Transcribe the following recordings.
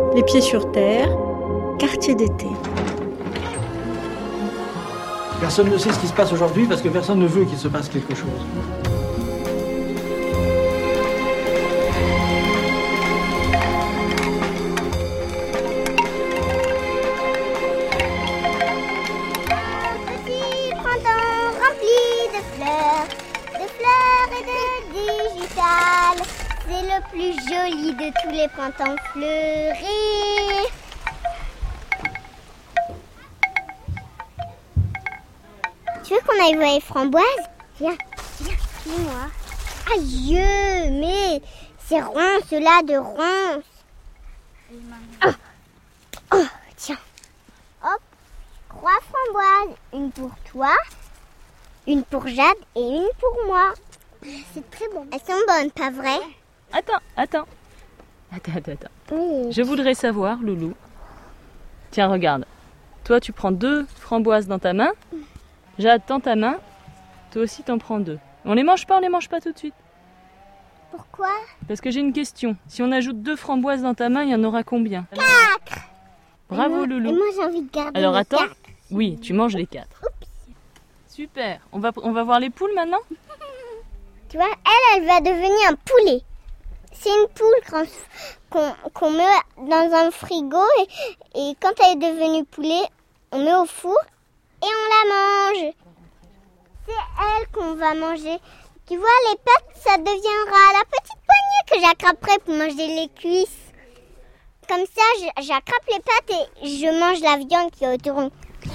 Les pieds sur terre, quartier d'été. Personne ne sait ce qui se passe aujourd'hui parce que personne ne veut qu'il se passe quelque chose. Petit printemps rempli de fleurs et de digital. C'est le plus joli de tous les printemps fleuris. Tu veux qu'on aille voir les framboises? Viens, dis-moi. Aïe, mais c'est ronce là de ronce. Oh, tiens. Hop, 3 framboises. Une pour toi, une pour Jade et une pour moi. C'est très bon. Elles sont bonnes, pas vrai? Attends. Oui. Je voudrais savoir, Loulou. Tiens, regarde. Toi, tu prends 2 framboises dans ta main. Jade, tends ta main. Toi aussi, t'en prends 2. On les mange pas tout de suite. Pourquoi? Parce que j'ai une question. Si on ajoute 2 framboises dans ta main, il y en aura combien? 4. Bravo, Loulou. Et moi, j'ai envie de garder Alors les attends. 4. Oui, tu manges les 4. Super. On va voir les poules maintenant? Tu vois, elle va devenir un poulet. C'est une poule qu'on met dans un frigo et quand elle est devenue poulet, on met au four et on la mange. C'est elle qu'on va manger. Tu vois, les pattes, ça deviendra la petite poignée que j'attraperai pour manger les cuisses. Comme ça, j'attrape les pattes et je mange la viande qui est autour.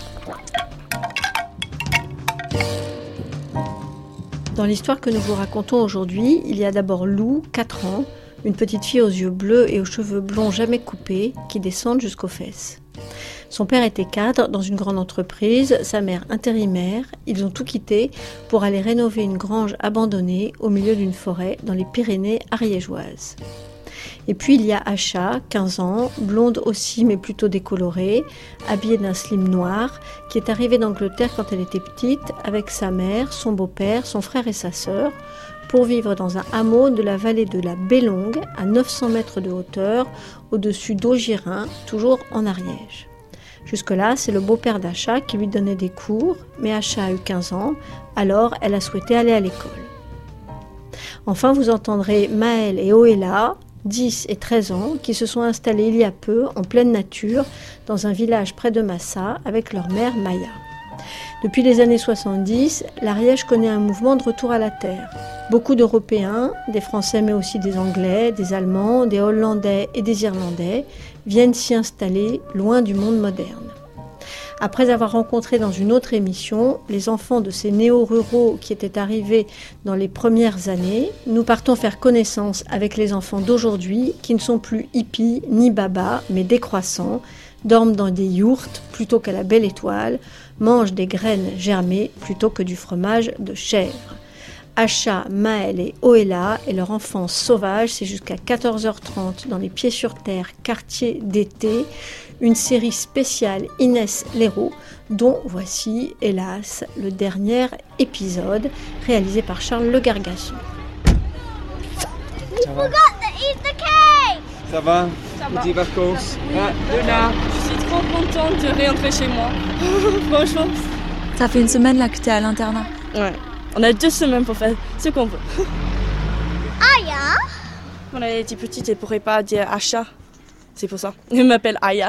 Dans l'histoire que nous vous racontons aujourd'hui, il y a d'abord Lou, 4 ans, une petite fille aux yeux bleus et aux cheveux blonds jamais coupés qui descendent jusqu'aux fesses. Son père était cadre dans une grande entreprise, sa mère intérimaire. Ils ont tout quitté pour aller rénover une grange abandonnée au milieu d'une forêt dans les Pyrénées ariégeoises. Et puis il y a Asha, 15 ans, blonde aussi mais plutôt décolorée, habillée d'un slim noir, qui est arrivée d'Angleterre quand elle était petite avec sa mère, son beau-père, son frère et sa sœur, pour vivre dans un hameau de la vallée de la Bélongue, à 900 mètres de hauteur, au-dessus d'Augirin, toujours en Ariège. Jusque-là, c'est le beau-père d'Asha qui lui donnait des cours, mais Asha a eu 15 ans, alors elle a souhaité aller à l'école. Enfin, vous entendrez Maëlle et Oella, 10 et 13 ans, qui se sont installés il y a peu, en pleine nature, dans un village près de Massa, avec leur mère Maya. Depuis les années 70, l'Ariège connaît un mouvement de retour à la terre. Beaucoup d'Européens, des Français mais aussi des Anglais, des Allemands, des Hollandais et des Irlandais viennent s'y installer loin du monde moderne. Après avoir rencontré dans une autre émission les enfants de ces néo-ruraux qui étaient arrivés dans les premières années, nous partons faire connaissance avec les enfants d'aujourd'hui qui ne sont plus hippies ni babas mais décroissants, dorment dans des yourtes plutôt qu'à la belle étoile, mangent des graines germées plutôt que du fromage de chèvre. Asha, Maëlle et Oella et leur enfance sauvage, c'est jusqu'à 14h30 dans les Pieds sur Terre, quartier d'été, une série spéciale Inès Léraud, dont voici, hélas, le dernier épisode, réalisé par Charles Le Gargasson. We forgot to eat the cake! Ça va? Ça va. Petites vacances. Ah, Luna. Je suis trop contente de réentrer chez moi. Franchement. Ça fait 1 semaine là que t'es à l'internat. Ouais. On a 2 semaines pour faire ce qu'on veut. Aya! On a été petite et ne pourrait pas dire Asha. C'est pour ça. Je m'appelle Aya.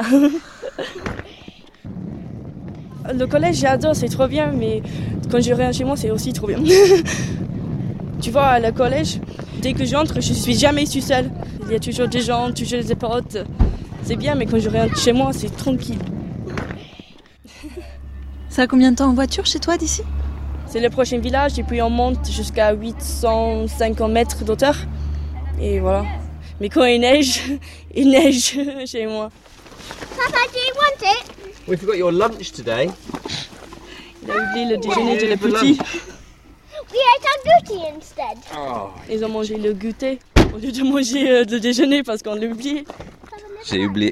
Le collège, j'adore, c'est trop bien, mais quand je reviens chez moi, c'est aussi trop bien. Tu vois, à le collège, dès que j'entre, je suis jamais toute seule. Il y a toujours des gens, toujours des potes. C'est bien, mais quand je reviens chez moi, c'est tranquille. Ça a combien de temps en voiture chez toi d'ici? C'est le prochain village et puis on monte jusqu'à 850 mètres d'auteur. Et voilà. Mais quand il neige chez moi. Papa, do you want it? We forgot your lunch today. Il a oublié le déjeuner de les petits. We ate our goatee instead. Oh, Ils ont mangé le goûter au lieu de manger le déjeuner parce qu'on l'a oublié. j'ai oublié.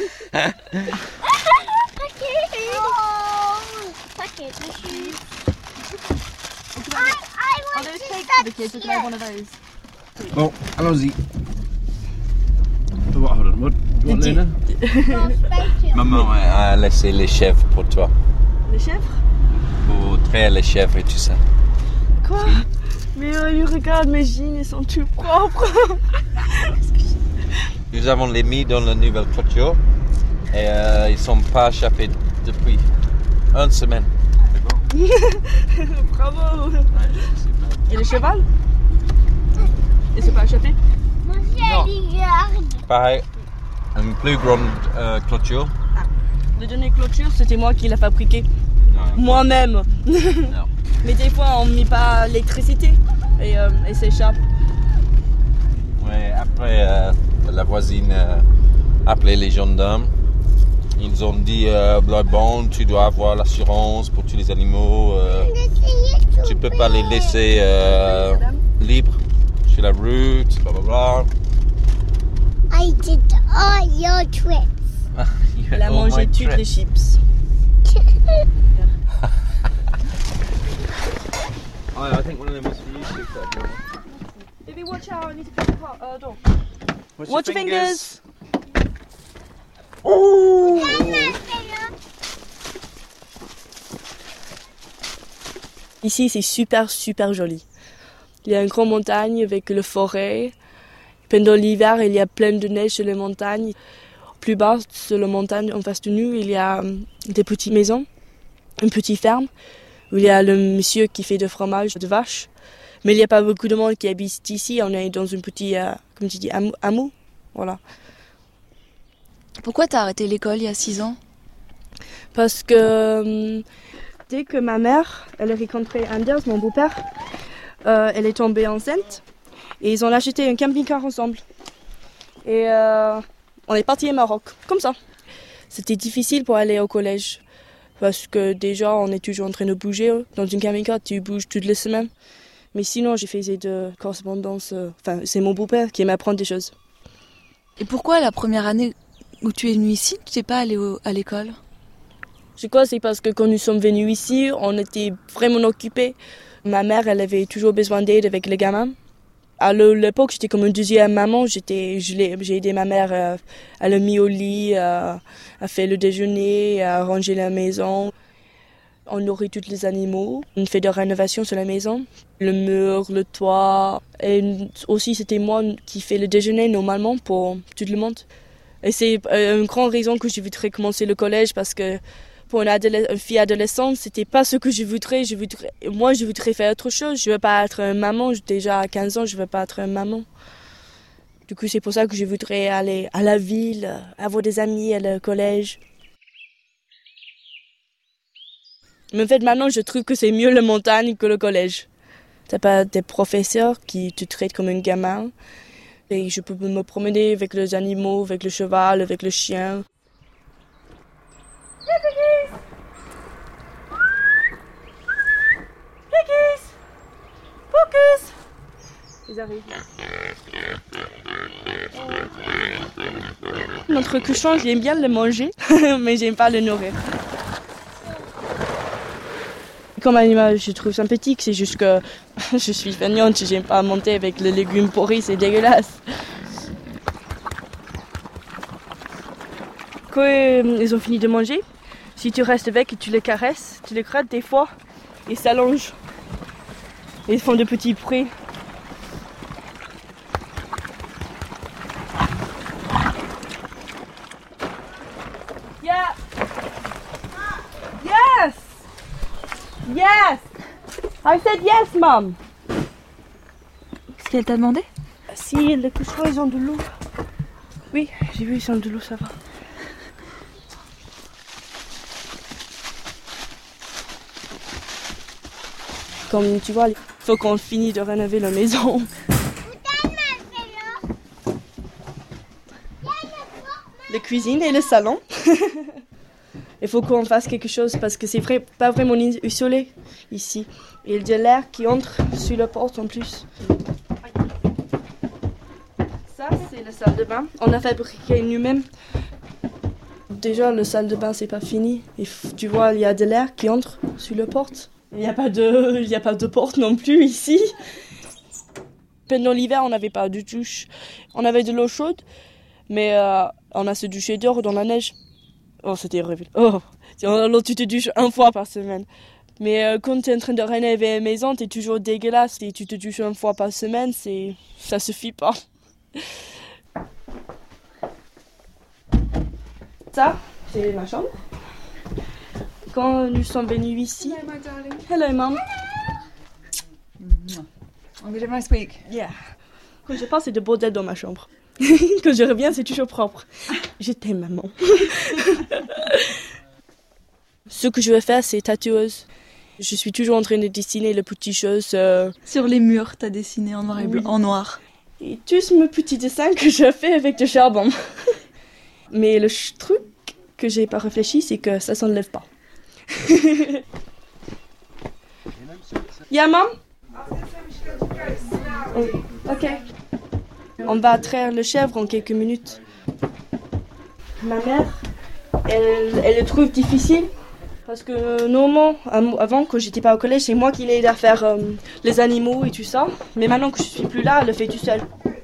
Packet the shoes. I want to touch you. Bon, allons-y. Hold on. What, Lena? Maman a laissé les chèvres pour toi. Les chèvres? Pour traire les chèvres et tout ça. Quoi? Mais regarde, mes jeans, ils sont tout propres. Nous avons les mis dans la nouvelle clôture et ils ne sont pas échappés depuis 1 semaine. Bravo. Ouais, Et le cheval? Il s'est pas échappé? pareil, une plus grande clôture. Le dernier clôture, c'était moi qui l'ai fabriqué. Non. Moi-même. Non. Mais des fois, on ne met pas l'électricité et s'échappe. Ouais, après, la voisine a appelé les gendarmes. Ils ont dit, bon, tu dois avoir l'assurance pour tous les animaux. Tu peux pas les laisser libres sur la route, blablabla. I did all your tricks. Elle a mangé toutes les chips. I think one of them was for you too. Baby, watch out, I need to pick the door. Watch your fingers. Oh! Ici, c'est super, super joli. Il y a une grande montagne avec le forêt. Pendant l'hiver, il y a plein de neige sur les montagnes. Plus bas, sur la montagne, en face de nous, il y a des petites maisons, une petite ferme, où il y a le monsieur qui fait du fromage de vache. Mais il n'y a pas beaucoup de monde qui habite ici. On est dans une petite, comme tu dis, hameau. Voilà. Pourquoi t'as arrêté l'école il y a 6 ans? Parce que dès que ma mère, elle a rencontré Anders, mon beau-père, elle est tombée enceinte. Et ils ont acheté un camping-car ensemble. Et on est parti au Maroc, comme ça. C'était difficile pour aller au collège. Parce que déjà, on est toujours en train de bouger. Dans une camping-car, tu bouges toutes les semaines. Mais sinon, j'ai fait de correspondance. C'est mon beau-père qui m'apprend des choses. Et pourquoi la première année où tu es venu ici, tu n'es pas allé à l'école? Je crois que c'est parce que quand nous sommes venus ici, on était vraiment occupés. Ma mère, elle avait toujours besoin d'aide avec les gamins. À l'époque, j'étais comme une deuxième maman. J'ai aidé ma mère à le mis au lit, à faire le déjeuner, à ranger la maison. On nourrit tous les animaux. On fait des rénovations sur la maison. Le mur, le toit. Et aussi, c'était moi qui fais le déjeuner normalement pour tout le monde. Et c'est une grande raison que je voudrais commencer le collège parce que pour une fille adolescente, c'était pas ce que je voudrais. Moi, je voudrais faire autre chose. Je veux pas être une maman. Déjà à 15 ans, je veux pas être une maman. Du coup, c'est pour ça que je voudrais aller à la ville, avoir des amis à le collège. Mais en fait, maintenant, je trouve que c'est mieux la montagne que le collège. T'as pas des professeurs qui te traitent comme un gamin. Et je peux me promener avec les animaux, avec le cheval, avec le chien. Piggies! Focus! Ils arrivent. Notre cochon, j'aime bien le manger, mais j'aime pas le nourrir. Comme animal, je trouve sympathique, c'est juste que je suis feignante, j'aime pas monter avec les légumes pourris, c'est dégueulasse. Quand ils ont fini de manger, si tu restes avec et tu les caresses, tu les grattes des fois, ils s'allongent. Ils font de petits bruits. Yeah! Yes! Yes! I said yes, Mom! Qu'est-ce qu'elle t'a demandé? Si, les cochons, ils ont de l'eau. Oui, j'ai vu, ils ont de l'eau, ça va. Comme tu vois, il faut qu'on finisse de rénover la maison. La cuisine et le salon. Il faut qu'on fasse quelque chose parce que c'est pas vraiment isolé ici. Il y a de l'air qui entre sur la porte en plus. Ça, c'est la salle de bain. On a fabriqué nous-mêmes. Déjà, la salle de bain, c'est pas fini. Et tu vois, il y a de l'air qui entre sur la porte. Il n'y a pas de porte non plus ici. Pendant l'hiver, on n'avait pas de douche. On avait de l'eau chaude, Mais on a se doucher dehors dans la neige. Oh, c'était horrible. Oh, alors tu te douches 1 fois par semaine. Mais quand tu es en train de rénover une maison, tu es toujours dégueulasse et tu te douches 1 fois par semaine, ça suffit pas. Ça, c'est ma chambre. Quand nous sommes venus ici. Hello, my darling. Hello, Mom. I'm gonna have a nice week. Yeah. Quand je pars, c'est de bordel dans ma chambre. Quand je reviens, c'est toujours propre. Je t'aime, maman. Ce que je veux faire, c'est tatoueuse. Je suis toujours en train de dessiner les petites choses. Sur les murs, t'as dessiné en noir et blanc, en noir. Et tous mes petits dessins que je fais avec du charbon. Mais le truc que j'ai pas réfléchi, c'est que ça s'enlève pas. Yeah, Mom? Oh, ok. On va traire le chèvre en quelques minutes. Ma mère, elle le trouve difficile. Parce que normalement, avant, quand j'étais pas au collège, c'est moi qui l'aide à faire les animaux et tout ça. Mais maintenant que je suis plus là, elle le fait tout seul.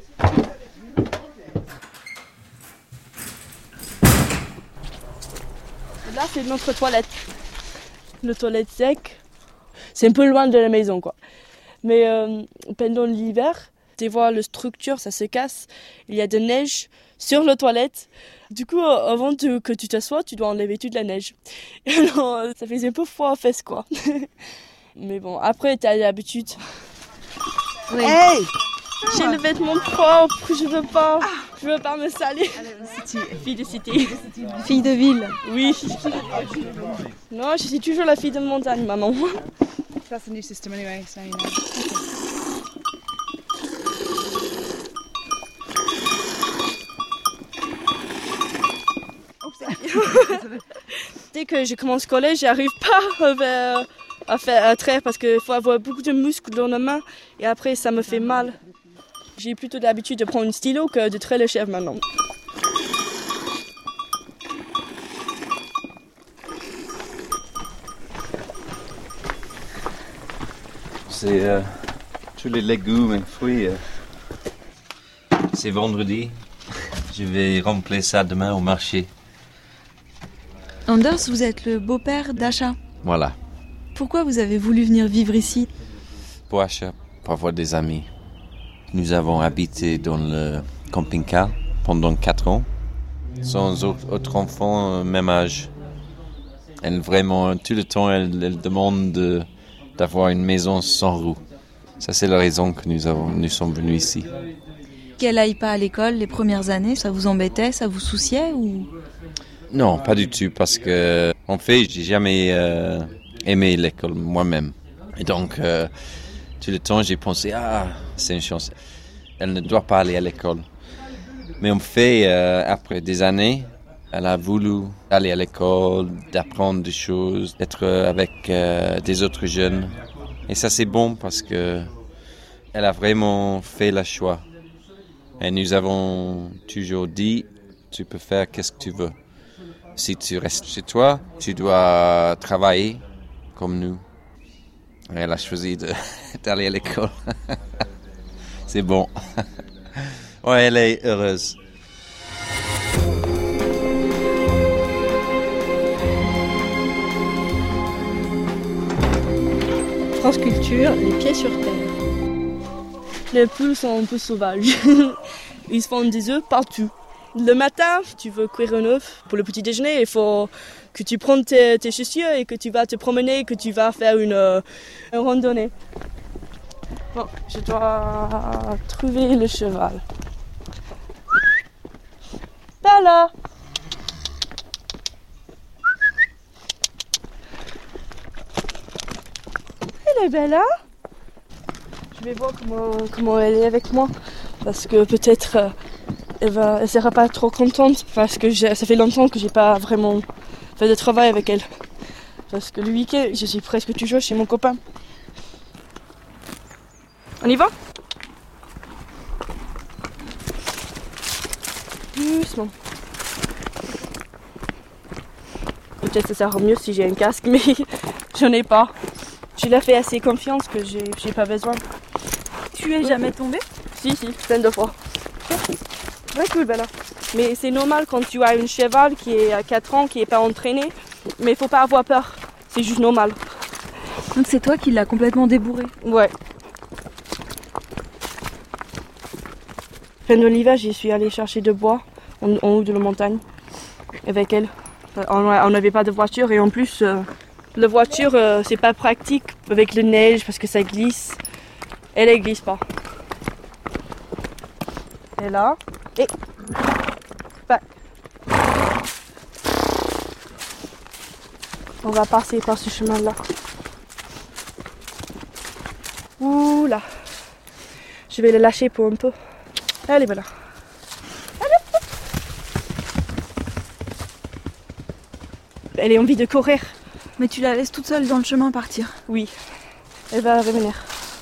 Là, c'est notre toilette. Le toilette sec. C'est un peu loin de la maison, quoi. Mais pendant l'hiver, tu vois, la structure, ça se casse. Il y a de la neige sur la toilette. Du coup, avant que tu t'assoies, tu dois enlever toute la neige. Alors, ça faisait un peu froid aux fesses, quoi. Mais bon, après, t'as l'habitude. Oui. Hey! J'ai le vêtement propre, je veux pas me salir. Fille de cité. Fille de ville. Oui. Non, je suis toujours la fille de montagne, maman. That's the new system anyway, so you know. Dès que je commence le collège, j'arrive pas à traire parce qu'il faut avoir beaucoup de muscles dans la main et après ça me fait mal. J'ai plutôt l'habitude de prendre un stylo que de traire le chèvre maintenant. C'est tous les légumes et fruits. C'est vendredi. Je vais remplir ça demain au marché. Anders, vous êtes le beau-père d'Asha. Voilà. Pourquoi vous avez voulu venir vivre ici? Pour Asha, pour avoir des amis. Nous avons habité dans le camping-car pendant 4 ans. Sans autre enfant, même âge. Elle vraiment, tout le temps, elle demande d'avoir une maison sans roue. Ça, c'est la raison que nous sommes venus ici. Qu'elle aille pas à l'école les premières années, ça vous embêtait, ça vous souciait ou? Non, pas du tout, parce que, en fait, j'ai jamais aimé l'école moi-même. Et donc, tout le temps, j'ai pensé, c'est une chance. Elle ne doit pas aller à l'école. Mais en fait, après des années, elle a voulu aller à l'école, d'apprendre des choses, d'être avec des autres jeunes. Et ça, c'est bon parce que elle a vraiment fait le choix. Et nous avons toujours dit, tu peux faire qu'est-ce que tu veux. Si tu restes chez toi, tu dois travailler comme nous. Et elle a choisi d'aller à l'école. C'est bon. Ouais, elle est heureuse. France Culture, les pieds sur terre. Les poules sont un peu sauvages. Ils se font des œufs partout. Le matin, tu veux cuire un œuf pour le petit déjeuner, il faut que tu prennes tes chaussures et que tu vas te promener, que tu vas faire une randonnée. Bon, je dois trouver le cheval. Bella! Elle est belle, hein? Je vais voir comment elle est avec moi. Parce que peut-être elle sera pas trop contente. Parce que ça fait longtemps que j'ai pas vraiment fait de travail avec elle. Parce que le week-end, je suis presque toujours chez mon copain. On y va? Doucement. Peut-être ça sera mieux si j'ai un casque, mais j'en ai pas. Je l'ai fait assez confiance que j'ai pas besoin. Tu es jamais tombée? Si, plein de fois. Très cool, Bella. Mais c'est normal quand tu as un cheval qui est à 4 ans, qui n'est pas entraîné. Mais il ne faut pas avoir peur. C'est juste normal. Donc c'est toi qui l'as complètement débourré. Ouais. Fin de l'hiver, j'y suis allée chercher du bois en haut de la montagne avec elle. On n'avait pas de voiture et en plus, la voiture, c'est pas pratique avec la neige parce que ça glisse. Elle glisse pas. Et là, et back. On va passer par ce chemin-là. Ouh là. Je vais le lâcher pour un peu. Allez, voilà. Elle a envie de courir. Mais tu la laisses toute seule dans le chemin partir. Oui, elle va revenir.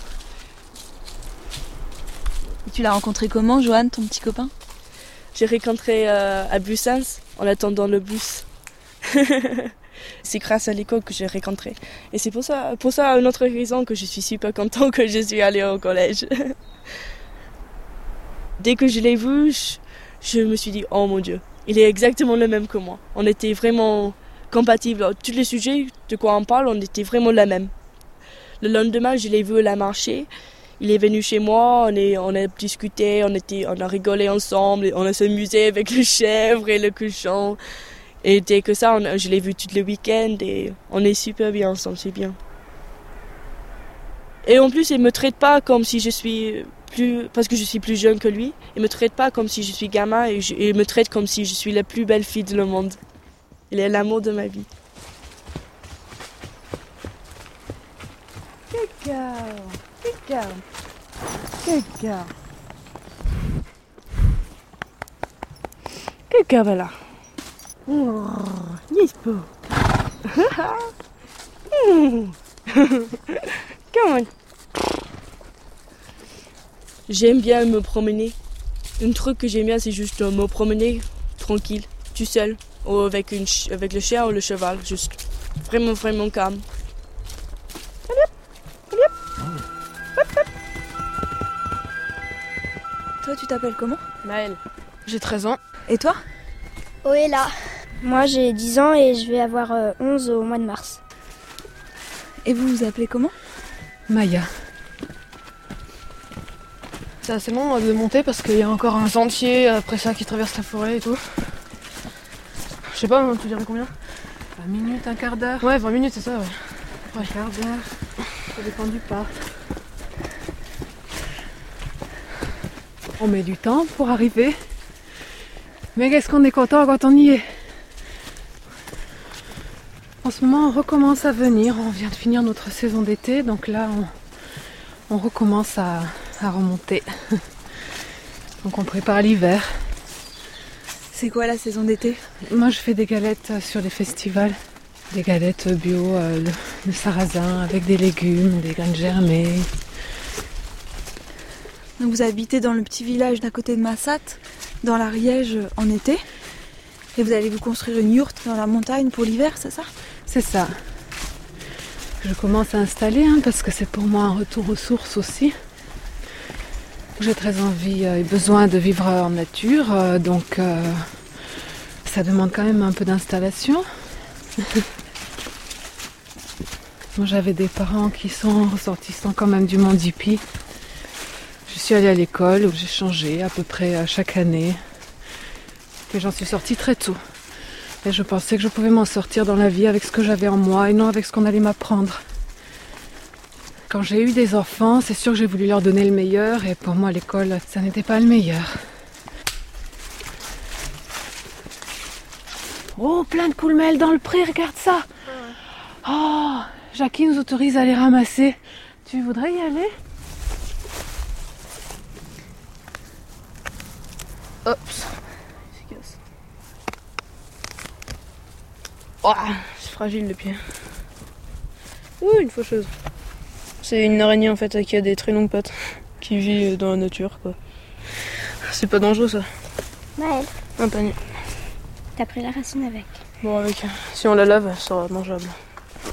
Et tu l'as rencontré comment, Johan, ton petit copain? J'ai rencontré à Bussens en attendant le bus. C'est grâce à l'école que j'ai rencontré. Et c'est pour ça, une autre raison que je suis super contente que je suis allée au collège. Dès que je l'ai vu, je me suis dit, oh mon Dieu, il est exactement le même que moi. On était vraiment compatibles. Tous les sujets de quoi on parle, on était vraiment la même. Le lendemain, je l'ai vu à la marché. Il est venu chez moi, on a discuté, on a rigolé ensemble, on a s'amusé avec les chèvres et le cochon. Et dès que ça, je l'ai vu tout le week-end et on est super bien ensemble, c'est bien. Et en plus, il me traite pas comme si je suis parce que je suis plus jeune que lui. Il me traite pas comme si je suis gamin et il me traite comme si je suis la plus belle fille du monde. Il est l'amour de ma vie. Good girl. Good girl. Good girl. Good girl, voilà. Oh, yes, beau. Come on. J'aime bien me promener. Un truc que j'aime bien, c'est juste me promener tranquille, tout seul, ou avec le chien ou le cheval, juste vraiment, vraiment calme. Toi, tu t'appelles comment? Maëlle. J'ai 13 ans. Et toi? Oella. Moi j'ai 10 ans et je vais avoir 11 au mois de mars. Et vous vous appelez comment? Maya. C'est assez long de monter parce qu'il y a encore un sentier après ça qui traverse la forêt et tout. Je sais pas, tu dirais combien? 20 minutes, un quart d'heure. Ouais, 20 minutes, c'est ça, ouais. Un quart d'heure. Ça dépend du pas. On met du temps pour arriver. Mais qu'est-ce qu'on est content quand on y est. En ce moment, on recommence à venir. On vient de finir notre saison d'été, donc là, on recommence à remonter. Donc on prépare l'hiver. C'est quoi la saison d'été? Moi, je fais des galettes sur les festivals. Des galettes bio de sarrasin avec des légumes, des graines germées. Donc vous habitez dans le petit village d'à côté de Massat, dans l'Ariège en été. Et vous allez vous construire une yourte dans la montagne pour l'hiver, c'est ça? C'est ça. Je commence à installer parce que c'est pour moi un retour aux sources aussi. J'ai très envie et besoin de vivre en nature, donc ça demande quand même un peu d'installation. Moi, j'avais des parents qui sont ressortissants quand même du monde hippie. Je suis allée à l'école où j'ai changé à peu près chaque année. Et j'en suis sortie très tôt. Et je pensais que je pouvais m'en sortir dans la vie avec ce que j'avais en moi et non avec ce qu'on allait m'apprendre. Quand j'ai eu des enfants, c'est sûr que j'ai voulu leur donner le meilleur et pour moi l'école, ça n'était pas le meilleur. Oh, plein de coulmelles dans le pré, regarde ça! Oh, Jackie nous autorise à les ramasser. Tu voudrais y aller? Hop. Efficace. Oh, c'est fragile le pied. Ouh, une faucheuse. C'est une araignée en fait qui a des très longues pattes, qui vit dans la nature quoi. C'est pas dangereux ça. Maëlle, Un panier. t'as pris la racine avec. Bon avec, si on la lave, elle sera mangeable.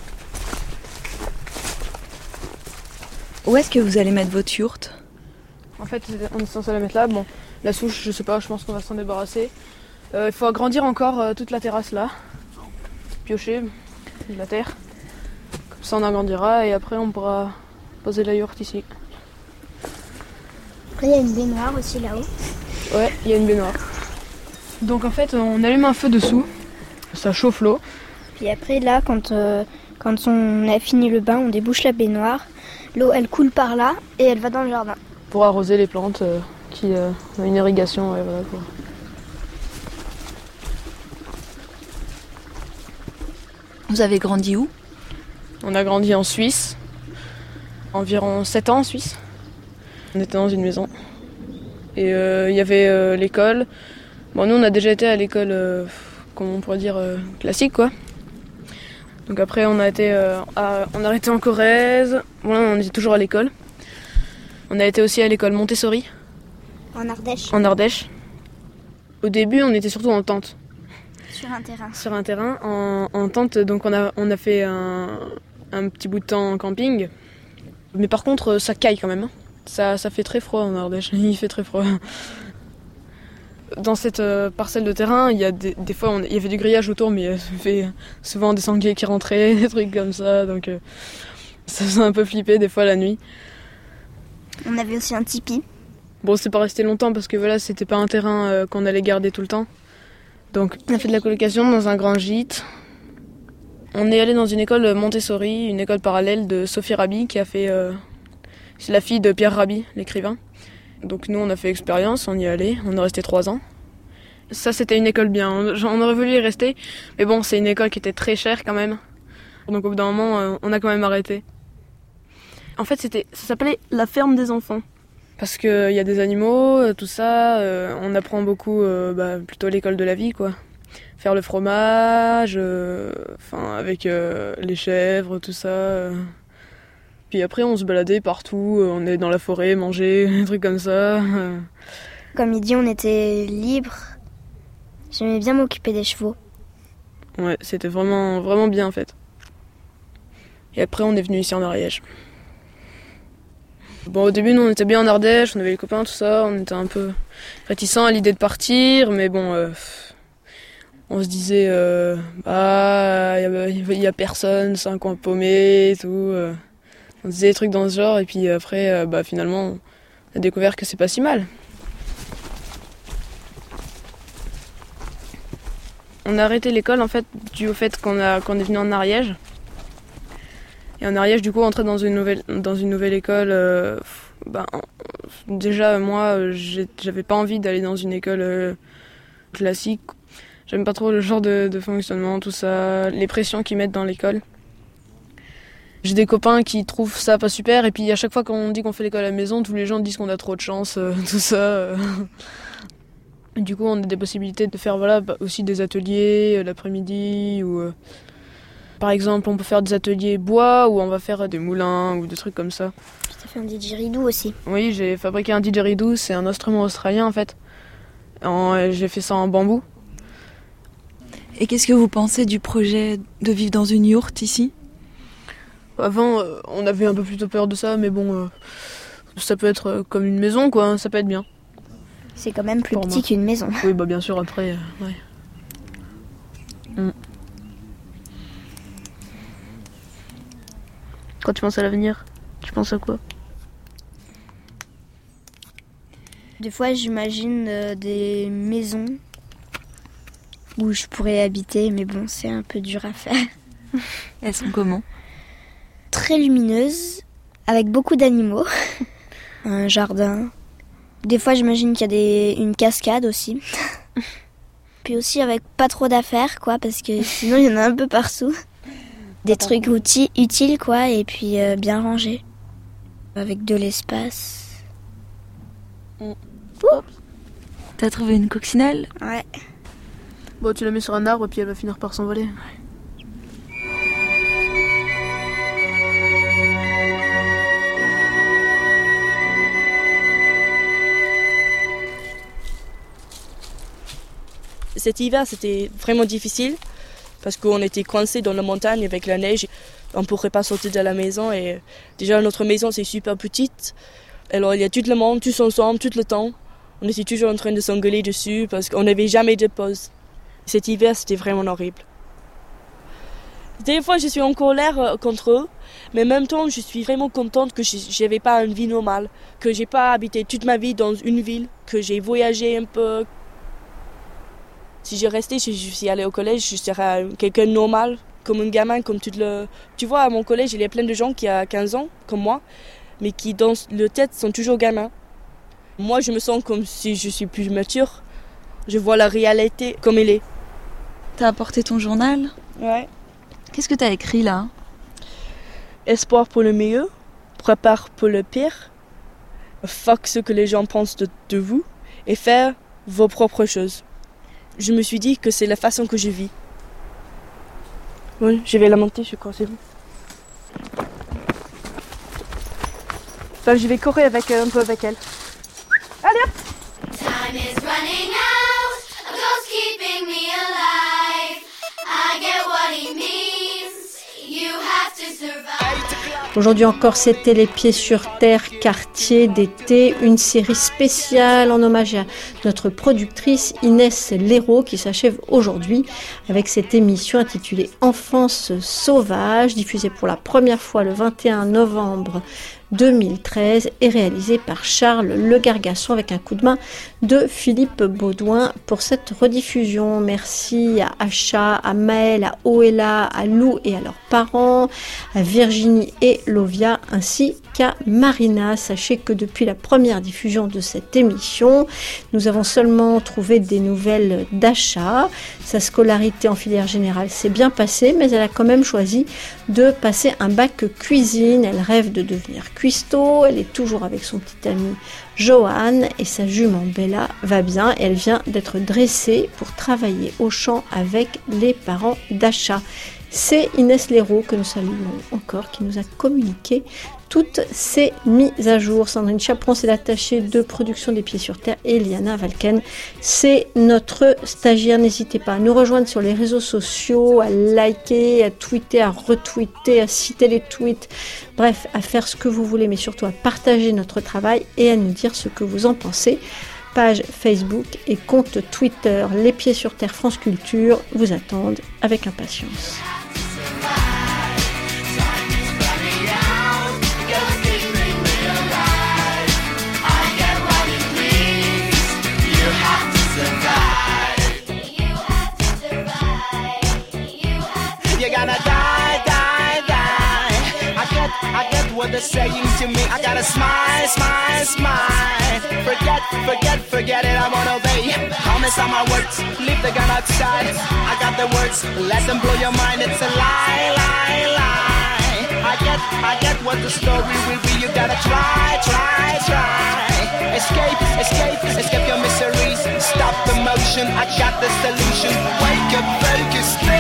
Où est-ce que vous allez mettre votre yourte? En fait, on est censé la mettre là. Bon, la souche, je sais pas, je pense qu'on va s'en débarrasser. Il faut agrandir encore toute la terrasse là. Piocher de la terre. Comme ça, on agrandira et après, on pourra poser la yourte ici. Après, il y a une baignoire aussi là-haut. Ouais, il y a une baignoire. Donc en fait, on allume un feu dessous. Ça chauffe l'eau. Puis après, là, quand on a fini le bain, on débouche la baignoire. L'eau, elle coule par là et elle va dans le jardin. Pour arroser les plantes qui ont une irrigation. Ouais, voilà, quoi. Vous avez grandi où? On a grandi en Suisse. Environ 7 ans en Suisse. On était dans une maison. Et il y avait l'école. Bon, nous, on a déjà été à l'école, comment on pourrait dire, classique, quoi. Donc après, on a été en Corrèze. Bon, là, on était toujours à l'école. On a été aussi à l'école Montessori. En Ardèche. En Ardèche. Au début, on était surtout en tente. Sur un terrain. Sur un terrain, en tente. Donc on a fait un petit bout de temps en camping. Mais par contre, ça caille quand même. Hein. Ça fait très froid en Ardèche. Il fait très froid. Dans cette parcelle de terrain, il y a des fois, il y avait du grillage autour, mais il y avait souvent des sangliers qui rentraient, des trucs comme ça. Donc ça faisait un peu flipper des fois la nuit. On avait aussi un tipi. Bon, c'est pas resté longtemps parce que voilà, c'était pas un terrain qu'on allait garder tout le temps. Donc on a fait de la colocation dans un grand gîte. On est allé dans une école Montessori, une école parallèle de Sophie Rabi qui a fait... c'est la fille de Pierre Rabhi, l'écrivain. Donc nous on a fait l'expérience, on y est allé, on est resté 3 ans. Ça c'était une école bien, on aurait voulu y rester, mais bon c'est une école qui était très chère quand même. Donc au bout d'un moment on a quand même arrêté. En fait ça s'appelait la ferme des enfants. Parce qu'il y a des animaux, tout ça, on apprend beaucoup plutôt l'école de la vie quoi. Faire le fromage, avec les chèvres, tout ça. Puis après, on se baladait partout, on est dans la forêt, manger, des trucs comme ça. Comme il dit, on était libre. J'aimais bien m'occuper des chevaux. Ouais, c'était vraiment, vraiment bien en fait. Et après, on est venu ici en Ariège. Bon, au début, nous, on était bien en Ardèche, on avait les copains, tout ça. On était un peu réticents à l'idée de partir, mais bon, on se disait, il y a personne, c'est un coin paumé et tout. On disait des trucs dans ce genre et puis après, finalement, on a découvert que c'est pas si mal. On a arrêté l'école en fait dû au fait qu'on est venu en Ariège. Et en Ariège, du coup, entrer dans une nouvelle école, déjà moi, j'avais pas envie d'aller dans une école classique. J'aime pas trop le genre de fonctionnement, tout ça, les pressions qu'ils mettent dans l'école. J'ai des copains qui trouvent ça pas super et puis à chaque fois qu'on dit qu'on fait l'école à la maison, tous les gens disent qu'on a trop de chance, tout ça. Du coup, on a des possibilités de faire aussi des ateliers l'après-midi ou par exemple, on peut faire des ateliers bois ou on va faire des moulins ou des trucs comme ça. Tu as fait un didgeridoo aussi. Oui, j'ai fabriqué un didgeridoo, c'est un instrument australien en fait. J'ai fait ça en bambou. Et qu'est-ce que vous pensez du projet de vivre dans une yourte ici ? Avant, on avait un peu plutôt peur de ça, mais bon, ça peut être comme une maison, quoi, ça peut être bien. C'est quand même plus petit qu'une maison. Oui, bien sûr, après, ouais. Quand tu penses à l'avenir, tu penses à quoi ? Des fois, j'imagine des maisons où je pourrais habiter, mais bon, c'est un peu dur à faire. Elles sont comment ? Très lumineuse, avec beaucoup d'animaux, un jardin. Des fois, j'imagine qu'il y a une cascade aussi. Puis aussi avec pas trop d'affaires, quoi, parce que sinon il y en a un peu partout. Des trucs utiles, quoi, et puis bien rangés. Avec de l'espace. T'as trouvé une coccinelle ? Ouais. Bon, tu la mets sur un arbre, puis elle va finir par s'envoler. Cet hiver, c'était vraiment difficile parce qu'on était coincés dans la montagne avec la neige. On ne pourrait pas sortir de la maison et déjà notre maison c'est super petite. Alors il y a tout le monde, tous ensemble, tout le temps. On était toujours en train de s'engueuler dessus parce qu'on n'avait jamais de pause. Cet hiver, c'était vraiment horrible. Des fois, je suis en colère contre eux, mais en même temps, je suis vraiment contente que je n'avais pas une vie normale, que je n'ai pas habité toute ma vie dans une ville, que j'ai voyagé un peu. Si je restais, si je suis allée au collège, je serais quelqu'un de normal, comme un gamin, comme tout le... Tu vois, à mon collège, il y a plein de gens qui ont 15 ans, comme moi, mais qui, dans leur tête, sont toujours gamins. Moi, je me sens comme si je suis plus mature. Je vois la réalité comme elle est. T'as apporté ton journal ? Ouais. Qu'est-ce que t'as écrit là ? Espoir pour le meilleur, prépare pour le pire, fuck ce que les gens pensent de vous et faire vos propres choses. Je me suis dit que c'est la façon que je vis. Oui, je vais la monter, je crois, c'est bon. Enfin, je vais courir un peu avec elle. Allez hop! Time is running out, a ghost keeping me alive. I get what he means, you have to survive. Aujourd'hui encore, c'était Les Pieds sur Terre, quartier d'été, une série spéciale en hommage à notre productrice Inès Léraud qui s'achève aujourd'hui avec cette émission intitulée Enfance sauvage, diffusée pour la première fois le 21 novembre 2013 et réalisée par Charles Le Gargasson avec un coup de main de Philippe Baudouin pour cette rediffusion. Merci à Acha, à Maëlle, à Oella, à Lou et à leurs parents, à Virginie et Lovia ainsi qu'à Marina. Sachez que depuis la première diffusion de cette émission, nous avons seulement trouvé des nouvelles d'Acha. Sa scolarité en filière générale s'est bien passée, mais elle a quand même choisi de passer un bac cuisine. Elle rêve de devenir cuistot. Elle est toujours avec son petit ami Johan et sa jument Bella va bien. Elle vient d'être dressée pour travailler au champ avec les parents d'Acha. C'est Inès Léraud que nous saluons encore, qui nous a communiqué toutes ces mises à jour. Sandrine Chaperon, c'est l'attachée de production des Pieds sur Terre, et Liana Valken, c'est notre stagiaire. N'hésitez pas à nous rejoindre sur les réseaux sociaux, à liker, à tweeter, à retweeter, à citer les tweets, bref, à faire ce que vous voulez, mais surtout à partager notre travail et à nous dire ce que vous en pensez. Page Facebook et compte Twitter Les Pieds sur Terre France Culture vous attendent avec impatience. I get what they're saying to me. I gotta smile, smile, smile. Forget it, I won't obey. Promise on my words, leave the gun outside. I got the words, let them blow your mind. It's a lie, lie, lie. I get what the story will be. You gotta try. Escape your miseries. Stop the motion, I got the solution. Wake up, focus,